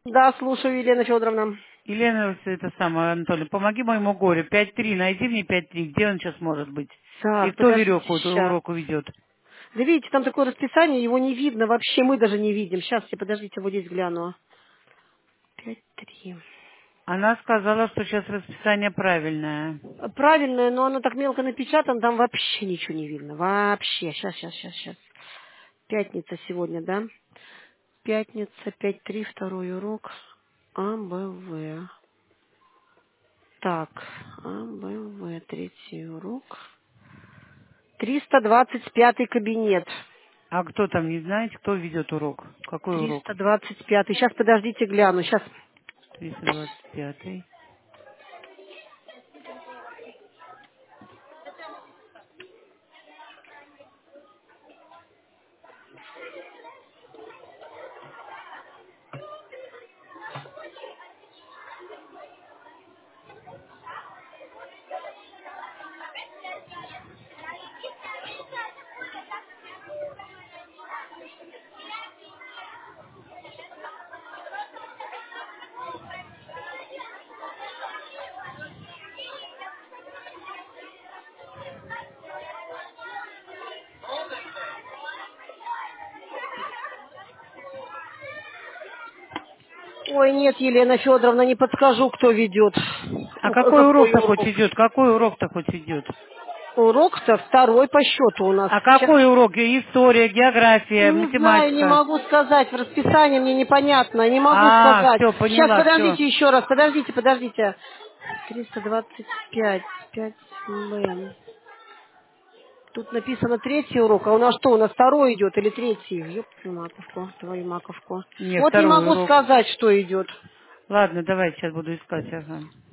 Да, слушаю, Елена Федоровна. Елена, это самое, Анатолий, помоги моему горю. 5-3, найди мне 5-3, где он сейчас может быть? И Так, кто подождите, веревку эту сейчас. уроку ведет? Да видите, там такое расписание, его не видно вообще, мы даже не видим. Сейчас, подождите, вот здесь гляну. 5-3. Она сказала, что сейчас расписание правильное. Правильно, но оно так мелко напечатано, там вообще ничего не видно. Вообще. Сейчас. Пятница сегодня, да? Пятница, 5-3, второй урок. АБВ. Так, АБВ, третий урок. 325 кабинет. А кто там, не знаете, кто ведет урок? Какой урок? 325. Сейчас, подождите, гляну. Сейчас. 325. Ой, нет, Елена Федоровна, не подскажу, кто ведет. А какой Какой урок-то хоть урок? идет? Какой урок-то хоть идет? Урок-то второй по счету у нас. А Сейчас. какой урок? История, география, Не знаю, не математика. могу сказать. В расписании мне непонятно. Не могу А, сказать. все, Сейчас, поняла, все. подождите еще раз. Подождите. 325. 5 Б. Тут написано третий урок, а у нас что, у нас второй идет или третий? Ёп твою маковку, твою маковку. Не, Вот не второй могу урок. сказать, что идет. Ладно, давай, сейчас буду искать, ага.